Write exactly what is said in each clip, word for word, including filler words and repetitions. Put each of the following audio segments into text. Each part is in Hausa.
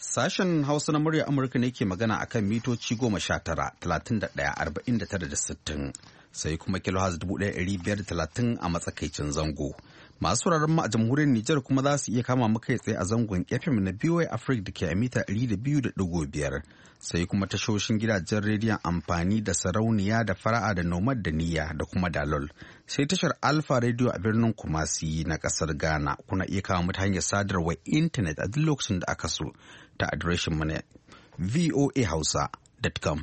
Sashen Hausa na murya Amurka ne ke magana a kan mitoci goma sha tara, talatin da ɗaya, arba'in da tara da sittin, sai kuma kilohaz dubu ɗaya ɗari biyar da talatin a matsakaicin zango. Masu wuraren mu a jamhuriyar Nijar kuma za su iya kama mu kai tsaye a zangon F M na B O A Africa da ke a mita ɗari da biyu da ɗigo biyar. Sai kuma tashoshin gidajen rediyon amfani da sarauniya da fara'a da nomad da niyya da kuma dalol. Sai tashar Alpha Radio a birnin Kumasi na kasar Ghana. Kuna iya kama mu ta hanyar sadarwar intanet a duk lokacin da aka so ta adireshin mu na voa hausa dot com.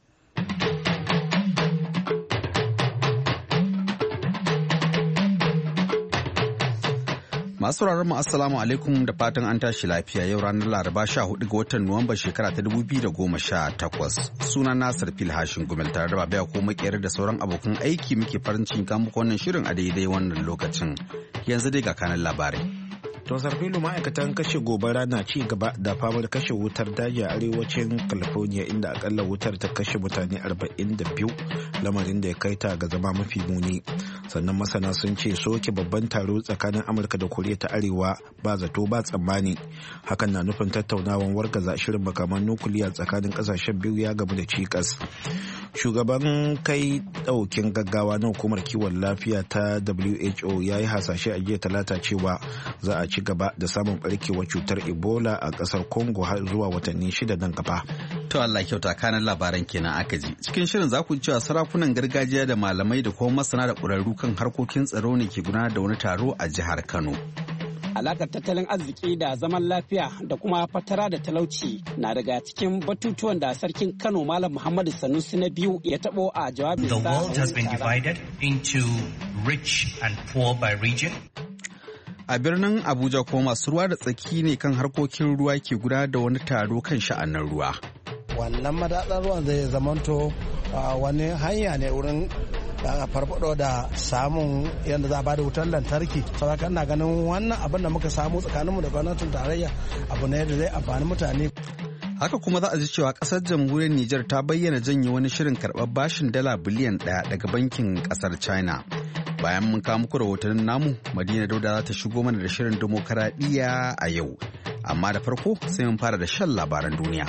Masu mu assalamu alaikum da fatan an tashi lafiya yau ranar Laraba sha hudu ga watan Nuwamba shekara ta dubu biyu da goma sha takwas. Suna Nasir Fil Hashin Gumel tare da Babaya ko makiyar da sauran abokan aiki muke farin cikin muku wannan shirin a daidai wannan lokacin. Yanzu dai ga kanan labarai. To Sarfilu, ma'aikatan kashe gobara na ci gaba da famar kashe wutar daji a arewacin California inda akalla wutar ta kashe mutane arba'in da biyu, lamarin da ya kai ta ga zama mafi muni. Sannan masana sun ce soke babban taro tsakanin Amurka da Koriya ta Arewa ba zato ba tsammani. Hakan na nufin tattaunawan wargaza shirin makaman nukuliya tsakanin kasashen biyu ya gamu da cikas. Shugaban kai daukin gaggawa na hukumar kiwon lafiya ta W H O ya yi hasashe a jiya talata cewa za a ci gaba da samun barkewar cutar Ebola a kasar Congo har zuwa watanni shida nan gaba. To Allah kyauta, kanan labaran kenan aka ji. Cikin shirin za ku cewa sarakunan gargajiya da malamai da kuma masana da ƙwararru kan harkokin tsaro ne ke gudanar da wani taro a jihar Kano. Alakar tattalin arziki da zaman lafiya da kuma fatara da talauci na daga cikin batutuwan da sarkin Kano Malam Muhammadu Sanusi na biyu ya tabo a jawabinsa. The world has been divided into rich and poor by region. A birnin Abuja kuma masu ruwa da tsaki ne kan harkokin ruwa ke gudanar da wani taro kan sha'anin ruwa. Wannan madatsar ruwan zai zamanto wani hanya ne wurin farfado da samun yadda za a bada wutar lantarki. Saboda ina ganin wannan abin da muka samu tsakaninmu da gwamnatin tarayya abu ne da zai amfani mutane. Haka kuma za a ji cewa kasar jamhuriyar Nijar ta bayyana janye wani shirin karɓar bashin dala biliyan ɗaya daga bankin kasar China. Bayan mun kawo muku rahotannin namu, Madina Dauda za ta shigo mana da shirin dimokuraɗiyya a yau. Amma da farko sai mun fara da shan labaran duniya.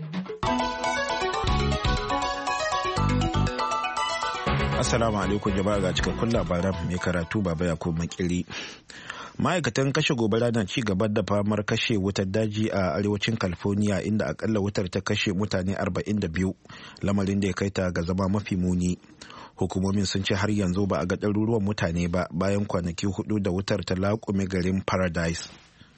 Assalamu alaikum jama'a, ga cikakkun labaran mai karatu Baba Yakubu Makiri. Ma'aikatan kashe gobara na ci gaba da famar kashe wutar daji a arewacin California inda akalla wutar ta kashe mutane arba'in da biyu, lamarin da ya kai ta ga zama mafi muni. Hukumomin sun ce har yanzu ba a ga ɗaruruwan mutane ba bayan kwanaki hudu da wutar ta laƙume garin Paradise.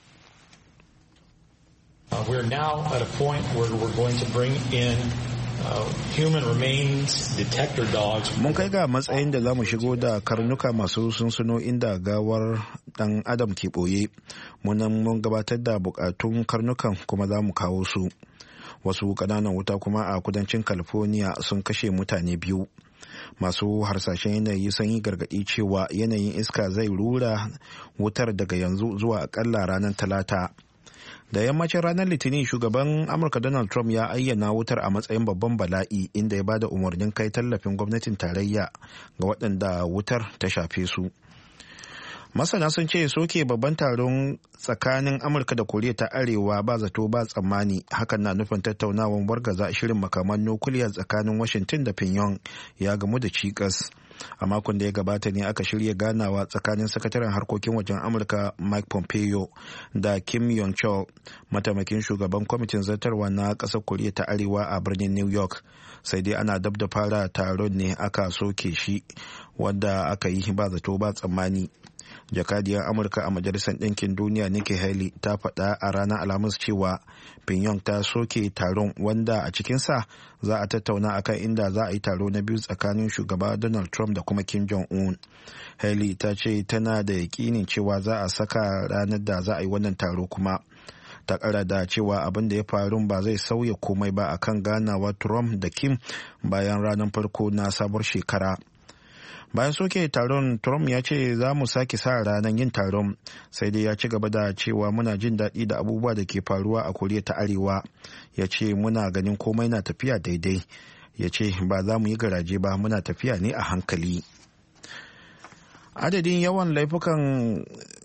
Uh, we're now at a point where we're going to bring in Uh, human remains detector dogs. Mun kai ga matsayin da za mu shigo da karnuka masu sunsuno inda gawar dan adam ke boye. Munan mun gabatar da bukatun karnukan kuma za mu kawo su. Wasu kananan wuta kuma a kudancin California sun kashe mutane biyu. Masu harsashen yanayi sun yi gargaɗi cewa yanayin iska zai rura wutar daga yanzu zuwa akalla ranar Talata. Da yammacin ranar Litinin, shugaban Amurka Donald Trump ya ayyana wutar a matsayin babban bala'i inda ya bada umarnin kai tallafin gwamnatin tarayya ga waɗanda wutar ta shafe su. Masana sun ce soke babban taron tsakanin Amurka da Koriya ta Arewa ba zato ba tsammani, hakan na nufin tattaunawar wargaza shirin makaman nukiliya tsakanin Washington da Pyongyang ya gamu da cikas. A makon da ya gabata ne aka shirya ganawa tsakanin sakataren harkokin wajen Amurka Mike Pompeo da Kim Yong-chol, mataimakin shugaban kwamitin zartarwa na ƙasar Koriya ta Arewa a birnin New York. Sai dai ana dab da fara taron ne aka soke shi, wanda aka yi ba zato ba tsammani. Jakadiyar Amurka a Majalisar Ɗinkin Duniya Nikki Haley ta faɗa a ranar Alhamis cewa Pyongyang ta soke taron, wanda a cikinsa za a tattauna akan inda za a yi taro na biyu tsakanin shugaba Donald Trump da kuma Kim Jong-un. Haley ta ce tana da yakinin cewa za a saka ranar da za a yi wannan taro kuma. Ta kara da cewa abin da ya faru ba zai sauya komai ba akan ganawa Trump da Kim bayan ranar farko na sabuwar shekara. Bayan soke taron, Trump ya ce za mu sake sa ranar yin taron, sai dai ya ci gaba da cewa muna jin daɗi da abubuwa da ke faruwa a Koriya ta Arewa. Ya ce muna ganin komai na tafiya daidai. Ya ce ba za mu yi garaje ba, muna tafiya ne a hankali. Adadin yawan laifukan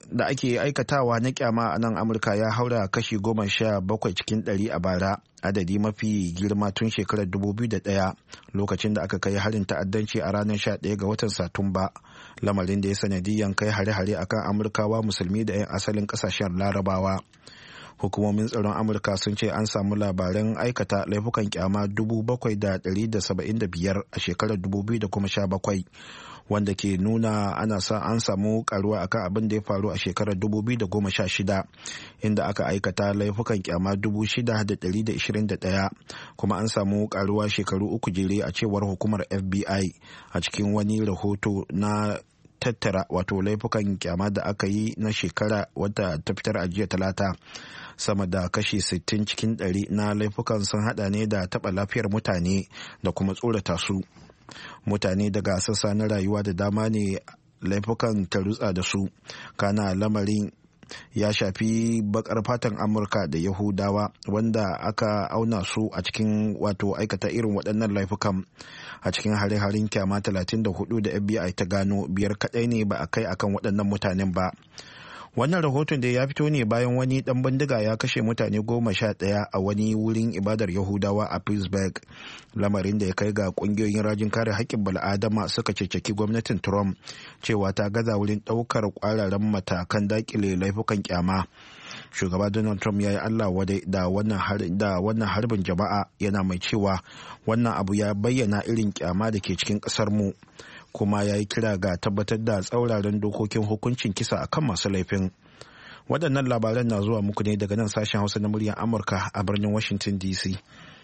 da ake aikatawa na kyama a nan Amurka ya haura kashi goma sha bakwai cikin ɗari a bara, adadi mafi girma tun shekarar dubu biyu da ɗaya lokacin da aka kai harin ta'addanci a ranar sha ɗaya ga watan Satumba, lamarin da ya sanadiyan kai hare-hare akan Amurkawa musulmi da 'yan asalin ƙasashen Larabawa. Hukumomin tsaron Amurka sun ce an samu labaran aikata laifukan kyama dubu bakwai da ɗari da saba'in da biyar a shekarar dubu biyu da kuma sha bakwai, wanda ke nuna ana sa an samu karuwa akan abin da ya faru a shekarar dubu biyu da goma sha shida, inda aka aikata laifukan kyama dubu shida da ɗari da ishirin da ɗaya, kuma an samu karuwa shekaru uku jere a cewar hukumar F B I a cikin wani rahoto na tattara wato laifukan kyama da aka yi na shekara wadda ta fitar a jiya talata. Sama da kashi sittin cikin ɗari na laifukan sun hada ne da taɓa lafiyar mutane da kuma tsorata su. Mutane daga sassa na rayuwa da dama ne laifukan ta rutsa da su, kana lamarin ya shafi bakar fatan Amurka da Yahudawa wanda aka auna su a cikin wato aikata irin waɗannan laifukan. A cikin hare-haren kyama talatin da hudu da F B I ta gano, biyar kaɗai ne ba a kai akan waɗannan mutanen ba. Wannan rahoton da ya fito ne bayan wani dan bindiga ya kashe mutane goma sha ɗaya a wani wurin ibadar Yahudawa a Pittsburgh, lamarin da ya kai ga kungiyoyin rajin kare haƙƙin bal'adama suka ceceki gwamnatin Trump cewa ta gaza wurin ɗaukar ƙwararren matakan daƙile laifukan kyama. Shugaba Donald Trump ya yi Allah wadai da wannan harbin jama'a, yana mai cewa wannan abu ya bayyana irin kyama da ke cikin ƙasar mu, kuma ya yi kira ga tabbatar da tsauraran dokokin hukuncin kisa a kan masu laifin. Waɗannan labaran na zuwa muku ne daga nan sashen Hausa na muryar Amurka a birnin Washington D C.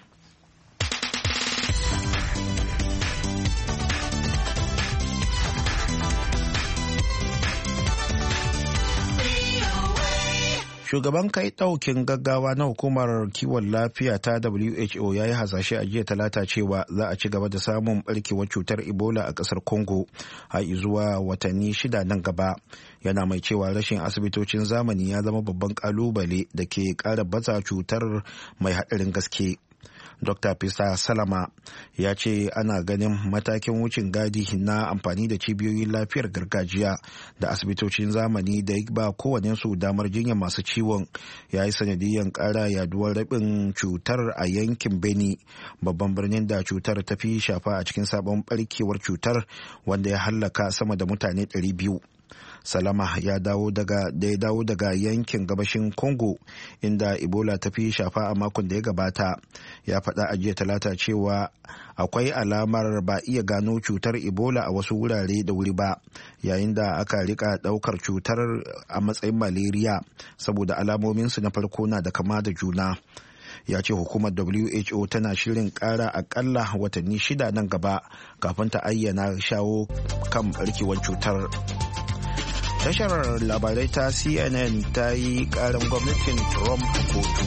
Shugaban kai ɗaukin gaggawa na hukumar kiwon lafiya ta W H O ya yi hasashe a jiya talata cewa za a ci gaba da samun barkewar cutar Ebola a ƙasar Congo har zuwa watanni shida nan gaba. Yana mai cewa rashin asibitocin zamani ya zama babban ƙalubale da ke ƙara baza cutar mai haɗarin gaske. Doctor Pista Salama ya ce ana ganin matakin wucin gadi na amfani da cibiyoyin lafiyar gargajiya da asibitocin zamani da ba kowanensu damar jinya masu ciwon ya yi sanadiyyar ƙara yaduwar rabin cutar a yankin Beni, babban birnin da cutar ta fi shafa a cikin sabon barkewar cutar, wanda ya hallaka sama da mutane ɗari biyu. Salama ya dawo daga da ya dawo daga yankin gabashin Congo inda Ebola ta fi shafa a makon da ya gabata. Ya faɗa a jiya talata cewa akwai alamar ba iya gano cutar Ebola a wasu wurare da wuri ba, yayin da aka rika ɗaukar cutar a matsayin malaria saboda alamominsu na farko na da kama da juna. Ya ce hukumar W H O tana shirin ƙara akalla watanni shida nan gaba kafin ta ayyana shawo kan barkewar cutar. Tashar labarai ta C N N ta yi karin gwamnatin Trump a kotu.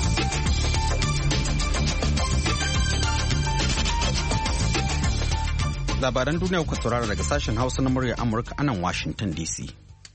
Labaran duniya kuka saurara daga sashen Hausa na muryar Amurka a nan Washington D C.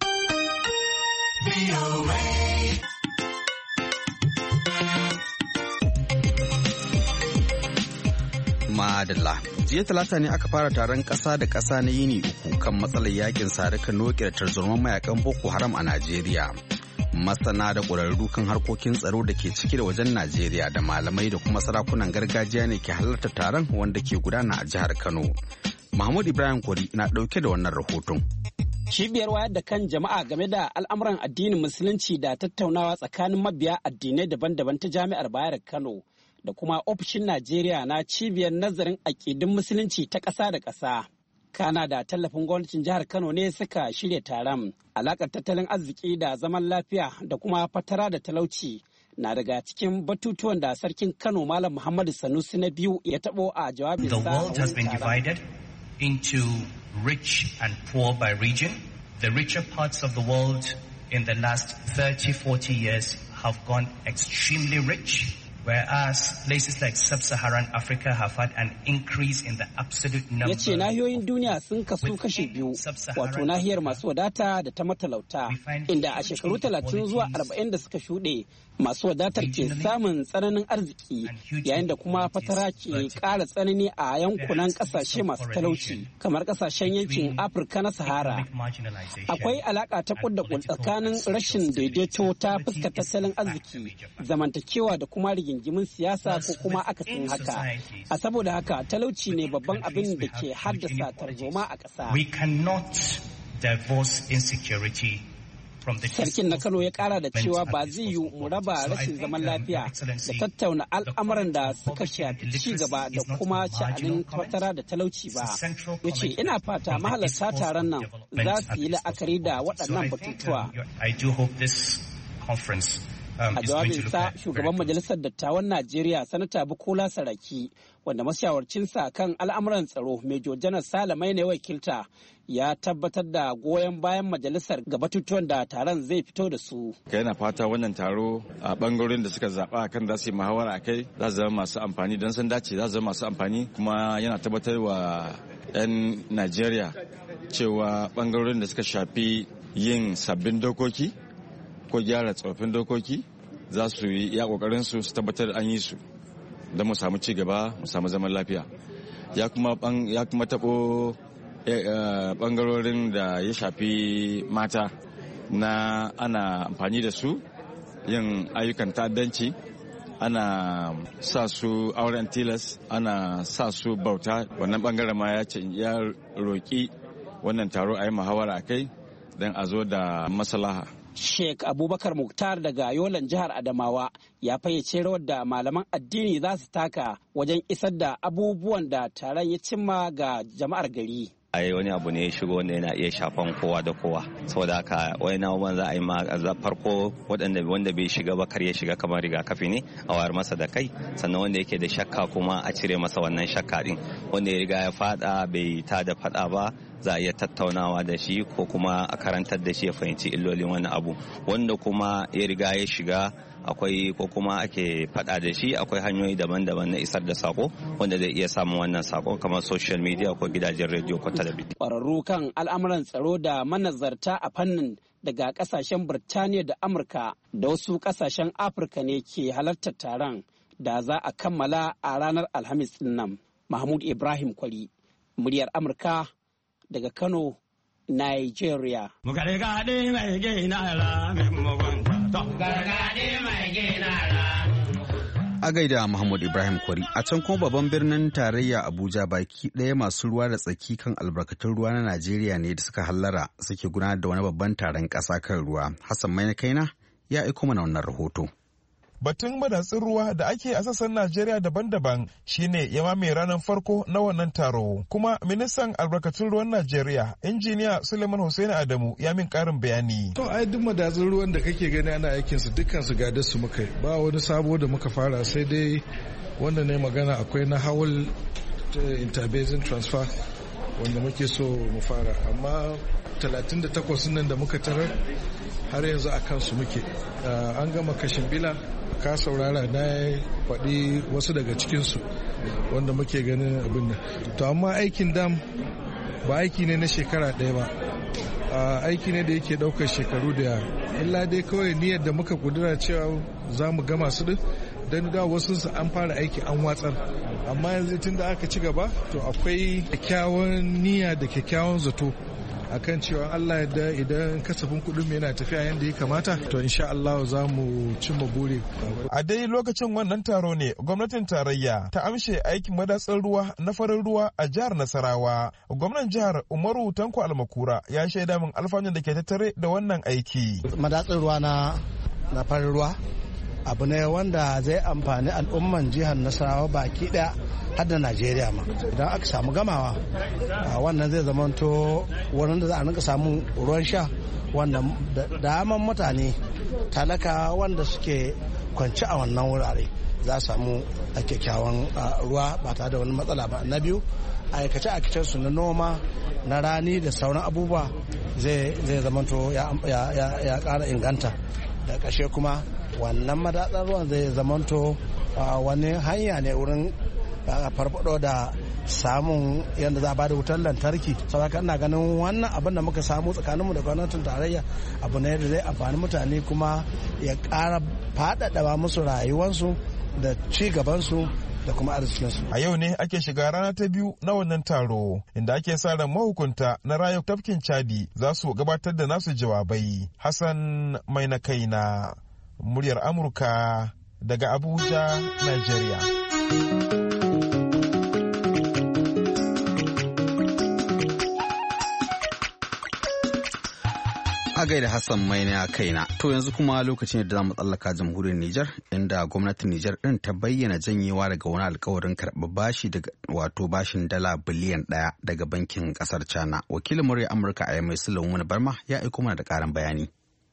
Madalla. Jiya talata ne aka fara taron ƙasa da ƙasa na yini uku kan matsalar yakin sarika noke da tarzoma mayakan Boko Haram a Najeriya. Masana da ƙwararru kan harkokin tsaro da ke ciki da wajen Najeriya da malamai da kuma sarakunan gargajiya ne ke halarta taron wanda ke gudana a jihar Kano. Mahmud Ibrahim Kwari na ɗauke da wannan rahoton. Cibiyar wayar da kan jama'a game da al'amuran addinin Musulunci da tattaunawa tsakanin mabiya addinai daban-daban ta Jami'ar Bayar Kano da kuma ofishin Najeriya na cibiyar nazarin aƙidun Musulunci ta ƙasa da ƙasa. Kana da tallafin gwamnatin jihar Kano ne suka shirya taron. Alaƙar tattalin arziki da zaman lafiya da kuma fatara da talauci na daga cikin batutuwan da sarkin Kano Malam Muhammadu Sanusi na biyu ya taɓo a jawabinsa. The world has been divided into rich and poor by region. The richer parts of the world in the last thirty, forty years have gone extremely rich. Whereas places like sub-Saharan Africa have had an increase in the absolute number. Ya ce nahiyoyin duniya sun kasu kashe biyu, wato nahiyar masu wadata da ta matalauta, inda a shekaru talatin zuwa arba'in da suka shuɗe masu wadatar ke samun tsananin arziki, yayin da kuma fatara ke ƙara tsanani a yankunan ƙasashe masu talauci, kamar ƙasashen yankin Afirka na Sahara. Akwai alaƙa ta kudda tsakanin rashin daidaito ta fuskar tattalin arziki, zamantakewa da kuma rigingimin siyasa ko kuma akasin haka. A saboda haka talauci ne babban abin da ke haddasa tarzoma a ƙasa. We cannot divorce insecurity. Sarkin na Kano ya kara da cewa ba zai yi mu raba rashin zaman lafiya da tattauna al'amuran da suka shafi ci gaba da kuma sha'anin fatara da talauci ba. Ya ce ina fata mahalarta taron nan za su yi la'akari da waɗannan batutuwa. A jawabinsa, shugaban Majalisar Dattawan Najeriya, Sanata Bukola Saraki, wanda mashawarcinsa kan al'amuran tsaro, Major Janar Salamai ne wakilta, ya tabbatar da goyon bayan majalisar ga batutuwan da taron zai fito da su. Yana fata wannan taro a bangarorin da suka zaɓa kan za su yi muhawara a kai za su zama masu amfani don sun dace za su zama masu amfani, kuma yana tabbatar wa 'yan Najeriya cewa bangarorin da suka shafi yin sabbin dokoki ko gyara tsofaffin dokoki za su yi iya kokarin su su tabbatar an yi su don mu samu ci gaba mu samu zaman lafiya. Ya kuma ya kuma tabo bangarorin da ya shafi mata na ana amfani da su yin ayyukan ta'addanci, ana sa su auren tilas, ana sa su bauta. Wannan bangaren ma ya ce ya roki wannan taro a yi muhawara a kai don a zo da maslaha. Sheikh Abubakar Muktar daga Yolan jihar Adamawa ya fayyace rawar da malaman addini za su taka wajen isar da abubuwan da taron ya cimma ga jama'ar gari. ai wani abu ne ya shigo wanda yana iya shafan kowa da kowa, saboda haka wani abubuwan za a yi ma farko waɗanda wanda bai shiga ba kar ya shiga kamar rigakafi ne a wayar masa da kai, sannan wanda yake da shakka kuma a cire masa wannan shakka din, wanda ya riga ya fada bai ta da fada ba za a iya tattaunawa da shi ko kuma a karantar da shi ya fahimci illolin wani abu, wanda kuma ya riga ya shiga akwai ko kuma ake fada da shi akwai hanyoyi daban-daban na isar da sako wanda zai iya samun wannan sako kamar social media ko gidajen rediyo ko talabijin. Ƙwararru kan al'amuran tsaro da manazarta a fannin daga ƙasashen Birtaniya da Amurka da wasu ƙasashen Afirka ne ke halartar taron da za a kammala a ranar Alhamis din nan. Mahmud Ibrahim Kwari, muryar Amurka daga Kano, Nigeria. A gaida Muhammad Ibrahim Kwari, a can kuma babban birnin tarayya Abuja baki ɗaya masu ruwa da tsaki kan albarkatun ruwa na Najeriya ne da suka hallara suke gudanar da wani babban taron ƙasa kan ruwa. Hassan Mai kaina ya aiko mana wannan rahoto. Batun madatsin ruwa da ake a sassan Najeriya daban-daban shine ya mamaye ranar farko na wannan taro. Kuma ministan albarkatun ruwan Najeriya, injiniya Suleiman Hussein Adamu ya min karin bayani. To ai duk madatsin ruwan da kake gani ana aikin su dukkan su ga su muka ba wani sabo da muka fara, sai dai wanda ne magana akwai na Hawul interbasin transfer wanda muke so mu fara, amma talatin da takwas nan da muka tarar har yanzu a kansu muke. An gama kashin bila, ka saurara na faɗi wasu daga cikinsu wanda muke ganin abin nan. To amma aikin dam ba aiki ne na shekara ɗaya ba, aiki ne da yake ɗaukar shekaru da yawa. Illa dai kawai niyyar da muka kudura cewa za mu gama su din, don da wasu su an fara aiki an watsar. Amma yanzu tun da aka ci gaba, to akwai kyakkyawan niyya da kyakkyawan zato akan cewa Allah ya da idan kasafin kuɗin mu yana tafiya yadda ya kamata, to insha Allah za mu cimma buri. A dai lokacin wannan taro ne gwamnatin tarayya ta amshe aikin madatsar ruwa na farin ruwa a jihar Nasarawa. Gwamnan jihar Umaru Tanko Almakura ya shaida min alfanun da ke tattare da wannan aiki. Madatsar ruwa na na farin ruwa abu ne wanda zai amfani al'umman jihar Nasarawa baki daya har da Najeriya ma. Idan aka samu gamawa, wannan zai zamanto wurin da za a rinka samu ruwan sha wanda daman mutane talaka wanda suke kwanci a wannan wurare za su samu kyakkyawan ruwa ba tare da wani matsala ba. Na biyu, aikace-aikacen su na noma na rani da sauran abubuwa zai zamanto ya ƙara inganta. Da ƙarshe kuma wannan madatsar ruwan zai zamanto wani hanya ne wurin farfado da samun yadda za a bada wutar lantarki. Saboda ina ganin wannan abin da muka samu tsakaninmu da gwamnatin tarayya abu ne da zai amfani mutane kuma ya ƙara faɗaɗa musu rayuwarsu da ci gabansu da kuma arzikinsu. A yau ne ake shiga rana ta biyu na wannan taro inda ake sa ran mahukunta na raya tafkin Chadi za su gabatar da nasu jawabai. Hassan mai na kaina, muryar Amurka daga Abuja, Nigeria. A gaida Hassan mai na kaina. To yanzu kuma lokacin da za mu tsallaka jamhuriyar Nijar inda gwamnatin Nijar din ta bayyana janyewa daga wani alkawarin karɓar bashi daga wato bashin dala biliyan ɗaya daga bankin ƙasar China. Wakilin murya Amurka a Yamai Sulaiman Barma ya aiko mana da ƙarin bayani.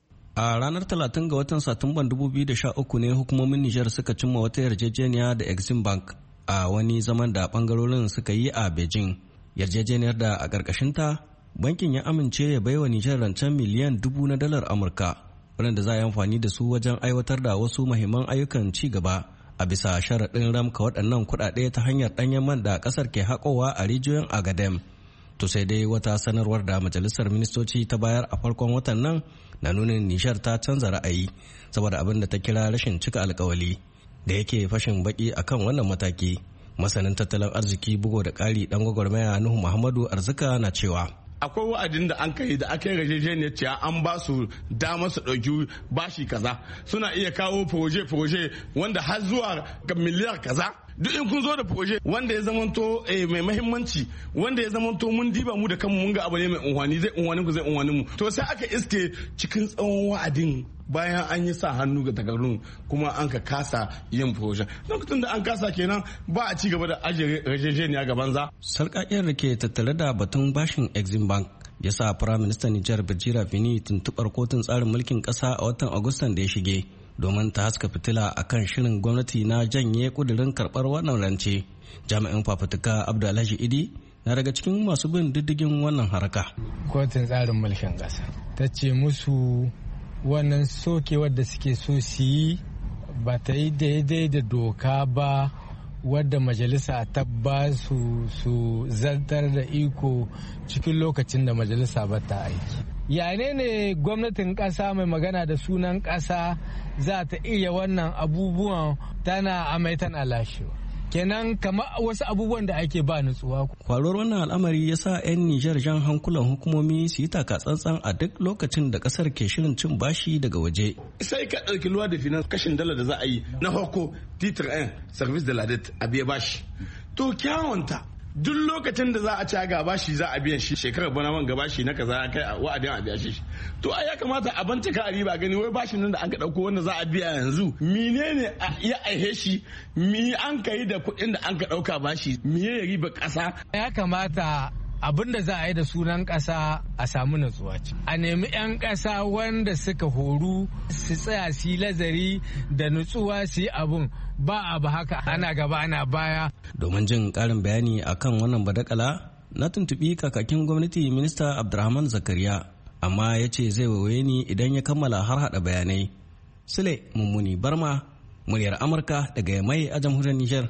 A ranar talatin ga watan Satumban dubu biyu da sha uku ne hukumomin Nijar suka cimma wata yarjejeniya da Exim Bank a wani zaman da bangarorin suka yi a Beijing. Yarjejeniyar da a ƙarƙashinta bankin ya amince ya baiwa Nijar rancen miliyan dubu na dalar Amurka waɗanda za a yi amfani da su wajen aiwatar da wasu muhimman ayyukan ci gaba a bisa sharaɗin ramka waɗannan kuɗaɗe ta hanyar ɗanyen man da ƙasar ke haƙowa a rijiyoyin Agadem. To sai dai wata sanarwar da majalisar ministoci ta bayar a farkon watan nan na nunin Nijar ta canza ra'ayi saboda abin da ta kira rashin cika alkawali da yake fashin baki akan wannan mataki. Masanin tattalin arziki bugo da ƙari ɗan gwagwarmaya Nuhu Muhammadu Arzika na cewa akwai wa'adin da an kai da aka yi gajejeniyar cewa an ba su dama su ɗauki bashi kaza suna iya kawo proje-proje wanda har zuwa ga miliyar kaza duk in kun zo da proje wanda ya zamanto mai mahimmanci wanda ya zamanto mun diba mu da kanmu mun ga abu ne mai unhwani zai unhwani ku zai unhwani mu to sai aka iske cikin tsawon wa'adin bayan an yi sa hannu ga takardun kuma an ka kasa yin proje lokacin da an kasa kenan ba a ci gaba da ajiye rajejeniya ga banza. Sarƙaƙiyar da ke tattare da batun bashin Exim Bank ya sa Firaministan Nijar Birjira Fini tuntuɓar kotun tsarin mulkin ƙasa a watan Agustan da ya shige domin ta haska fitila a kan shirin gwamnati na janye ƙudurin karɓar wannan rance. Jami'in fafutuka Abdullahi Idi na daga cikin masu bin diddigin wannan haraka. Kotun tsarin mulkin ƙasa ta ce musu wannan sokewar da suke so su yi ba ta yi daidai da doka ba wadda majalisa ta ba su su zartar da iko cikin lokacin da majalisa ba ta aiki. Yane ne gwamnatin ƙasa mai magana da sunan ƙasa za ta iya wannan abubuwan tana amai tana lashewa. Kenan kamar wasu abubuwan da ake ba nutsuwa. Faruwar wannan al'amari ya sa 'yan Nijar jan hankulan hukumomi su yi taka tsantsan a duk lokacin da kasar ke shirin cin bashi daga waje. Sai ka ɗauki luwa da finan kashin dala da za a yi na farko titir ɗin service de la dette a biya bashi. To kyawunta duk lokacin da za a ci ga bashi za a biyan shi shekarar bana man bashi na kaza kai a wa'adin a biya shi to ai ya kamata a bincika a riba gani wai bashin nan da an ka dauko wanda za a biya yanzu menene ya aihe shi mi an kai da kuɗin da an ka dauka bashi miye ya riba ƙasa. Ya kamata abin da za a yi da sunan ƙasa a samu natsuwa ce a nemi 'yan ƙasa wanda suka horu su tsaya su yi lazari da nutsuwa su yi abun ba abu haka ana gaba ana baya. Domin jin ƙarin bayani akan wannan badakala na tuntuɓi kakakin gwamnati minista Abdurrahman Zakariya amma ya ce zai waye ni idan ya kammala har hada bayanai. Sule Mummuni Barma, muryar Amurka daga Yamai a jamhuriyar Nijar.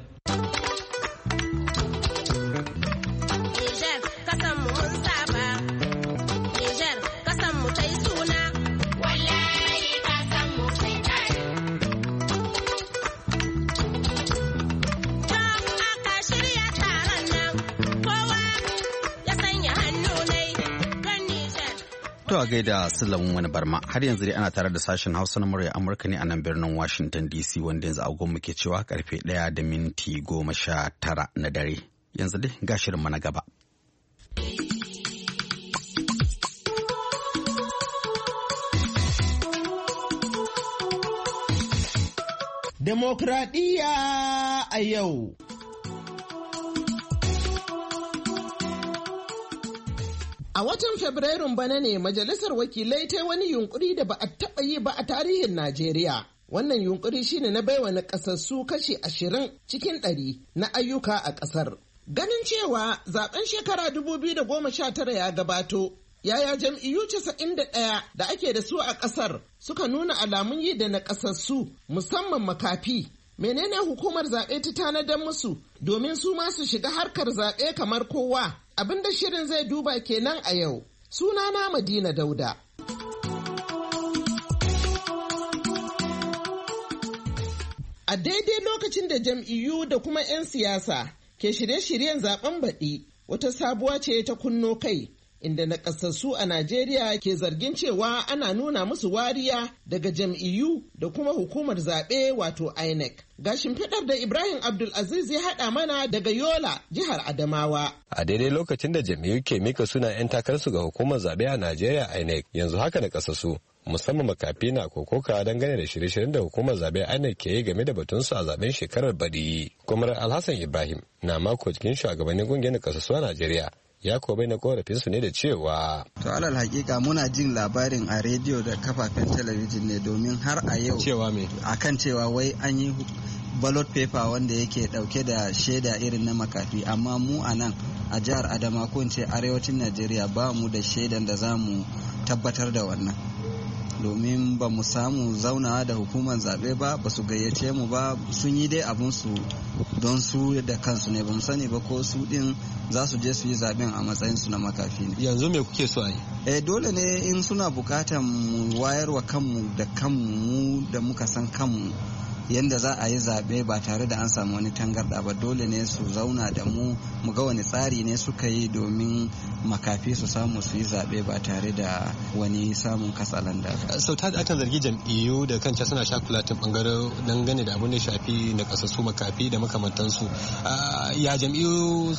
To a gaida Sulaiman wani Barma har yanzu dai ana tare da sashen Hausa na murya Amurka ne a nan birnin Washington D C wanda yanzu agon muke cewa karfe ɗaya da minti goma sha tara na dare. Yanzu dai ga shirin na gaba. Demokradiyya a yau. A watan Fabrairun bana ne Majalisar Wakilai ta wani yunkuri da ba a taɓa yi ba a tarihin Najeriya. Wannan yunkuri shine na baiwa nakasassu kashi ashirin cikin ɗari na ayyuka a ƙasar. Ganin cewa zaben shekara dubu biyu da goma sha tara ya gabato, yaya jam'iyyu casa'in da ɗaya da ake da su a ƙasar suka nuna alamun yi da nakasassu musamman makafi. menene hukumar zaɓe ta tanadar musu domin su ma su shiga harkar zaɓe kamar kowa? Abin da shirin zai duba kenan a yau. Sunana Madina Dauda. A daidai lokacin da jam'iyyu da kuma 'yan siyasa ke shirye-shiryen zaben baɗi, wata sabuwa ce ta kunno kai, inda nakasassu a Najeriya ke zargin cewa ana nuna musu wariya daga jam'iyyu da kuma hukumar zaɓe wato I N E C. Ga shimfiɗar da Ibrahim Abdulaziz ya haɗa mana daga Yola, jihar Adamawa. A daidai lokacin da jam'iyyu ke mika suna 'yan takarsu ga hukumar zaɓe a Najeriya I N E C, yanzu haka nakasassu musamman makafi na kokoka dangane da shirye-shiryen da hukumar zaɓe I N E C ke yi game da batunsu a zaben shekarar baɗi. Kwamar Alhassan Ibrahim na mako cikin shugabannin ƙungiyar nakasassu a Najeriya. Ya ko bai na korafinsu ne da cewa. To alal hakika muna jin labarin a rediyo da kafafen talabijin ne domin har a yau. Cewa me? Akan cewa wai an yi ballot paper wanda yake dauke da shaida irin na makafi, amma mu a nan a jihar Adama ko ce arewacin Najeriya ba mu da shaidan da za mu tabbatar da wannan. Domin ba mu samu zaunawa da hukumar zaɓe ba, ba su gayyace mu ba, sun yi dai abinsu don su da kansu ne, ba mu sani ba ko su ɗin za su je su yi zaɓen a matsayinsu na makafi ne. Yanzu me kuke so a yi? Eh dole ne in suna bukatan mu wayarwa kanmu da kanmu mu da muka san kanmu yadda za a yi zaɓe ba tare da an samu wani tangarɗa ba, dole ne su zauna da mu mu ga wani tsari ne suka yi domin makafi su samu su yi zaɓe ba tare da wani samun katsalanda. sau ta akan zargi jam'iyyu da kanca suna shakulatin bangare dangane da abin da shafi na kasassu makafi da makamantansu, ya jam'iyyu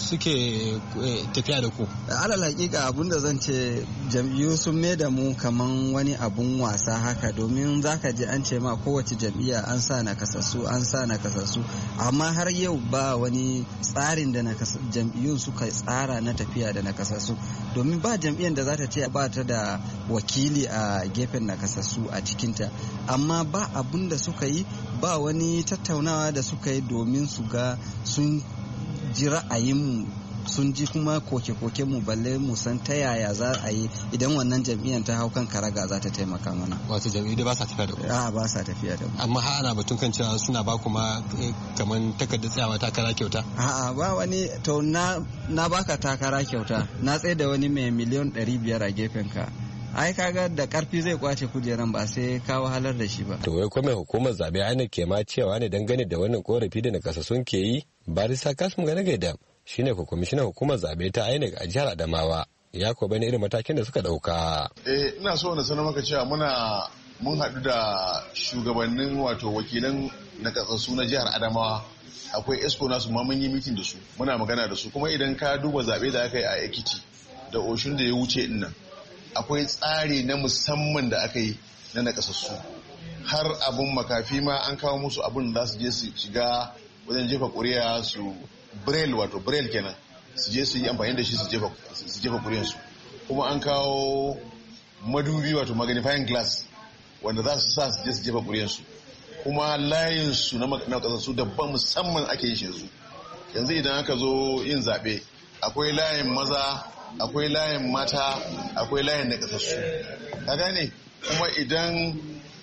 suke tafiya da ku? Alal hakika abin da zan ce jam'iyyu sun mai da mu kaman wani abun wasa haka, domin zaka ji an ce ma kowace jam'iyya an sa na kasassu an sa na kasassu, amma har yau ba wani tsarin da jam'iyyun suka tsara na tafiya da nakasassu, domin ba jam'iyyar da za ta ce ba ta da wakili a gefen nakasassu a cikinta, amma ba abun da suka yi, ba wani tattaunawa da suka yi domin su ga sun ji ra'ayinmu, sun ji kuma koke-koke mu, balle mu san ta yaya za a yi idan wannan jam'iyyar ta hau kan karaga za ta taimaka mana. Wato jam'iyyu ba sa tafiya da ku? A ba sa tafiya da mu. Amma ha ana batun kan cewa suna ba kuma kamar takardar tsayawa takara kyauta? A'a ba wani, to na na baka takara kyauta, na tsaye da wani mai miliyan ɗari biyar a gefen ka. Ai kaga da karfi zai kwace kujeran ba sai ka wahalar da shi ba. To wai kuma hukumar zabe ana ke ma cewa ne dangane da wannan korafi da nakasassun ke yi? Barista Kasum Gane Gaida shine ko kwamishinan hukumar zabe ta I N E C a jihar Adamawa, ya ko bane irin matakin da suka dauka. Eh ina so na sanar maka cewa muna mun haɗu da shugabannin wato wakilan nakasassu na jihar Adamawa, akwai esco nasu ma mun yi mitin da su, muna magana da su, kuma idan ka duba zabe da aka yi a Ekiti da Oshun da ya wuce din nan, akwai tsari na musamman da aka yi na nakasassu, har abun makafi ma an kawo musu abun da za su je su shiga wajen jefa ƙuri'a su braille, wato braille kenan, su je su yi amfani da shi su jefa su jefa ƙuri'ansu, kuma an kawo madubi wato magnifying glass wanda za su sa su je su jefa ƙuri'ansu, kuma layin su na nakasassu dabban musamman ake yi shi yanzu. Yanzu idan aka zo yin zaɓe akwai layin maza, akwai layin mata, akwai layin nakasassu, ka gane. Kuma idan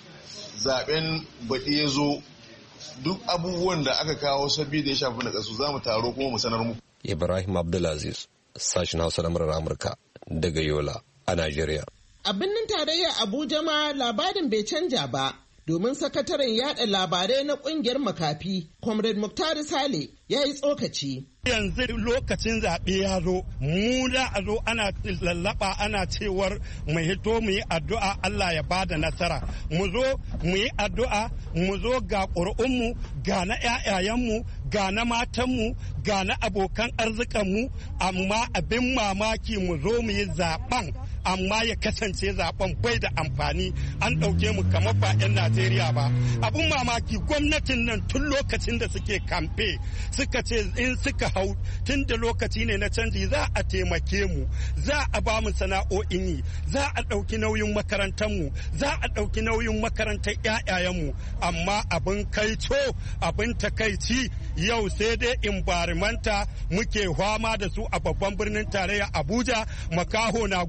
zaben baɗi ya zo, duk abubuwan da aka kawo sabbi da ya shafi nakasassu za mu taro kuma mu sanar muku. Ibrahim Abdulaziz, sashen Hausa na murar Amurka daga Yola a Najeriya. A birnin tarayya Abuja ma labarin bai canja ba, domin sakataren yada labarai na kungiyar makafi, Comrade Muktari Sale, ya yi tsokaci. Yanzu lokacin zaɓe ya zo, mu da a zo ana lallaba ana cewar mu hito mu yi addu'a Allah ya bada nasara. Mu zo mu yi addu'a, mu zo ga ƙuri'unmu, ga na ‘ya'yayenmu, ga na matanmu, ga na abokan arzikanmu, amma abin mamaki mu zo mu yi zaɓen, amma ya kasance zaɓen bai da amfani, an ɗauke mu kamar ba 'yan Najeriya ba. Abin mamaki gwamnatin nan tun lokacin da suke kamfe suka ce in suka hau tun da lokaci ne na canji za a taimake mu, za a ba mu sana'o'in yi, za a ɗauki nauyin makarantarmu, za a ɗauki nauyin makarantar ‘ya'yayenmu, amma abin kaico abin takaici yau sai dai environmenta muke fama da su a babban birnin tarayya Abuja, makaho na gudu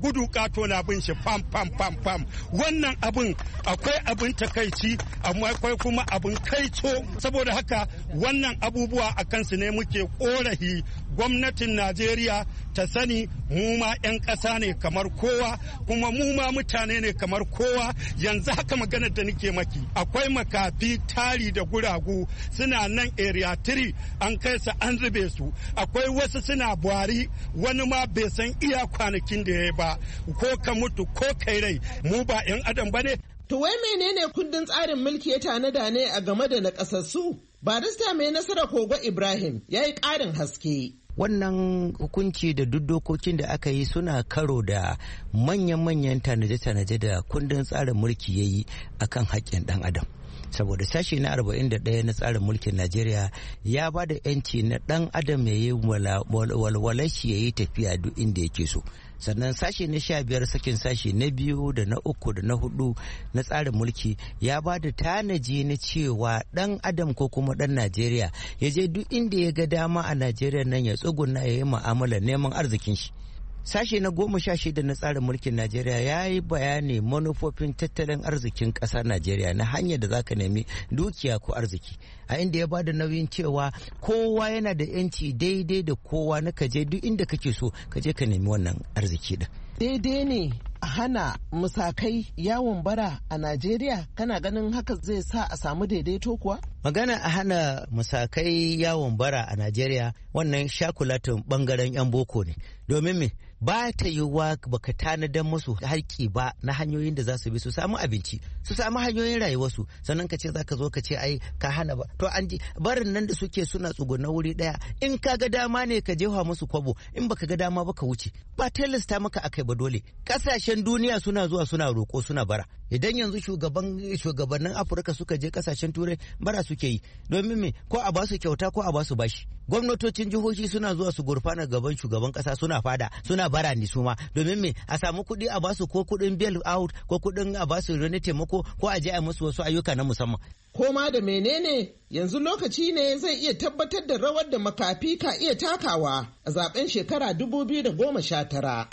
kato na bin shi fam fam fam fam. Wannan abin akwai abin takaici amma akwai kuma abin kaico, saboda haka wannan abubuwa a kansu ne muke korafi. Gwamnatin Najeriya ta sani mu ma 'yan ƙasa ne kamar kowa, kuma mu ma mutane ne kamar kowa. Yanzu haka maganar da nake maki akwai makafi tari da guragu suna nan area three an kai su an zube su, akwai wasu suna buhari wani ma bai san iya kwanakin da ya ba, ko ka mutu ko kai rai, mu ba 'yan adam ba ne. To wai menene kundin tsarin mulki ya tanada ne a game da nakasassu? Barista mai nasara Kogo Ibrahim ya yi ƙarin haske. Wannan hukunci da duk dokokin da aka yi suna karo da manyan-manyan tanaje-tanaje da kundin tsarin mulki ya yi a kan haƙƙin ɗan adam. Saboda sashi na arba'in da ɗaya na tsarin mulkin Najeriya ya ba da 'yanci na ɗan adam ya yi walwalar shi ya yi tafiya duk inda yake so. Sannan sashi na sha biyar sakin sashi na biyu da na uku da na hudu na tsarin mulki ya ba da tanaji na cewa dan adam ko kuma dan Najeriya ya je duk inda ya ga dama a Najeriya nan ya tsuguna ya yi mu'amalar neman arzikin shi. Sashe na goma sha shida na tsarin mulkin Najeriya ya yi bayani manufofin tattalin arzikin ƙasar Najeriya na hanyar da za ka nemi dukiya ko arziki, a inda ya bada nauyin cewa kowa yana da 'yanci daidai da kowa na kaje duk inda kake so kaje ka nemi wannan arziki din. Daidai ne a hana musakai yawon bara a Najeriya? Kana ganin haka zai sa a samu daidaito kuwa? Magana a hana musakai yawon bara a Najeriya wannan shakulatin bangaren 'yan boko ne. Domin me? Ba ta yiwuwa baka tanadar musu harki ba na hanyoyin da za su bi su samu abinci, su samu hanyoyin rayuwarsu, sannan ka ce za ka zo ka ce ai ka hana ba. To an ji barin nan da suke suna tsuguna wuri daya, in ka ga dama ne ka jefa musu kwabo, in baka ga dama ba ka wuce. Ba tilasta maka akai ba dole. Kasashen duniya suna zuwa suna roko suna bara. Idan yanzu shugaban shugabannin Afirka suka je kasashen Turai bara suke yi. Domin me? Ko a basu kyauta ko a basu bashi. Gwamnatocin jihohi suna zuwa su gurfana gaban shugaban kasa suna fada suna bara ni suma, domin me? A samu kuɗi a basu ko kuɗin bail out ko kuɗin a basu wani taimako ko a je a musu wasu ayyuka na musamman. Koma da menene yanzu lokaci ne zai iya tabbatar da rawar da makafi ka iya takawa a zaben shekara dubu biyu da goma sha tara.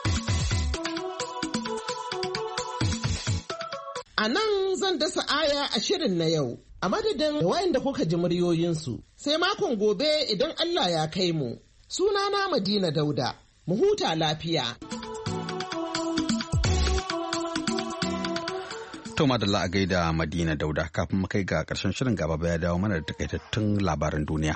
A nan zan dasa aya a shirin na yau, a madadin wayanda kuka ji muryoyinsu, sai makon gobe idan Allah ya kai mu. Sunana Madina Dauda, mu huta lafiya. To madalla a gaida Madina Dauda, kafin mu kai ga ƙarshen shirin gaba ya dawo mana da takaitattun labaran duniya.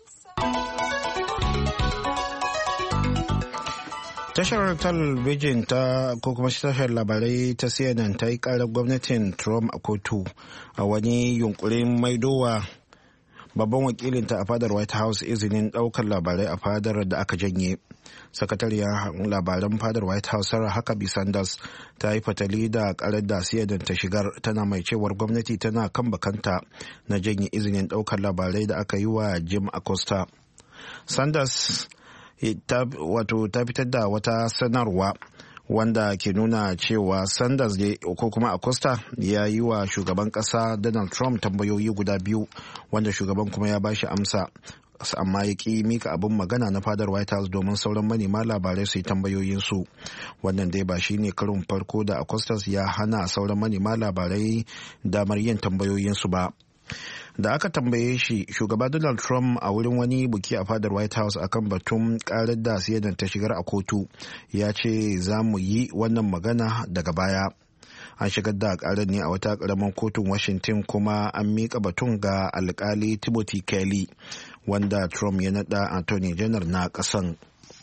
Tashar talabijin ta ko kuma tashar labarai ta C N N ta yi karar gwamnatin Trump a kotu a wani yunkurin maidowa babban wakilinta a fadar White House izinin daukar labarai a fadar da aka janye. Sakatariyar labaran fadar White House Sarah Huckabee Sanders ta yi fatali da karar da C N N ta shigar, tana mai cewar gwamnati tana kan bakanta na janye izinin daukar labarai da aka yi wa Jim Acosta. Sanders ta wato ta fitar da wata sanarwa wanda ke nuna cewa Sanders ne ko kuma Acosta ya yi wa shugaban kasa Donald Trump tambayoyi guda biyu wanda shugaban kuma ya bashi amsa, amma ya ƙi mika abin magana na fadar White House domin sauran manema labarai su yi tambayoyinsu. Wannan dai ba shi ne karin farko da Acosta ya hana sauran manema labarai damar yin tambayoyinsu ba. Da aka tambaye shi, shugaba Donald Trump a wurin wani buki a fadar White House akan batun karar da C N N ta shigar a kotu, ya ce za mu yi wannan magana daga baya. An shigar da karar ne a wata karamin kotun Washington kuma an mika batun ga alkali Timothy Kelly wanda Trump ya nada Attorney General na kasan.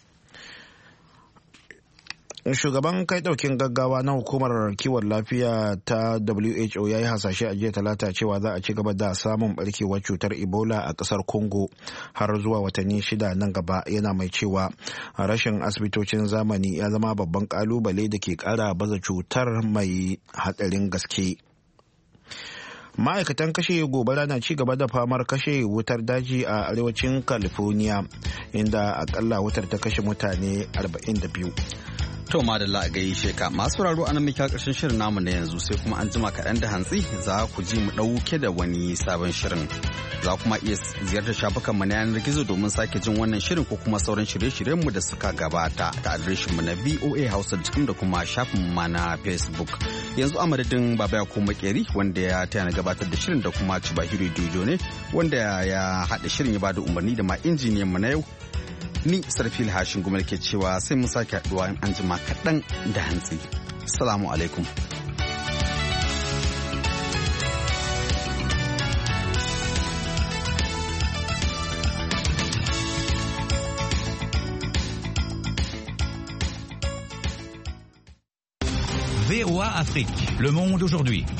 Shugaban kai daukin gaggawa na hukumar kiwon lafiya ta W H O ya yi hasashe a jiya talata cewa za a ci gaba da samun barkewar cutar Ebola a kasar Congo har zuwa watanni shida nan gaba, yana mai cewa rashin asibitocin zamani ya zama babban kalubale da ke kara baza cutar mai hatsarin gaske. Ma'aikatan kashe gobara na ci gaba da famar kashe wutar daji a arewacin California, inda akalla wutar ta kashe mutane arba'in da biyu. To madalla a gaishe ka masu sauraro anan muke karshen shirin namu na yanzu sai kuma an jima kaɗan da hantsi za ku ji mu ɗauke da wani sabon shirin. Za kuma iya ziyartar shafukan mu na yanar gizo domin sake jin wannan shirin ko kuma sauran shirye-shiryen mu da suka gabata ta adireshin mu na v o a hausa da kuma shafin mu na Facebook. Yanzu a madadin Baba Yakubu Makeri wanda ya taya na gabatar da shirin da kuma Chibahiro Dojo ne wanda ya haɗa shirin ya bada umarni da ma injiniyan mu na yau. Ni Sarfil Hashin Gumal ke cewa sai mun sake haɗuwa in an jima kaɗan da hantsi. Assalamu alaikum. V O A Afrique, le monde aujourd'hui.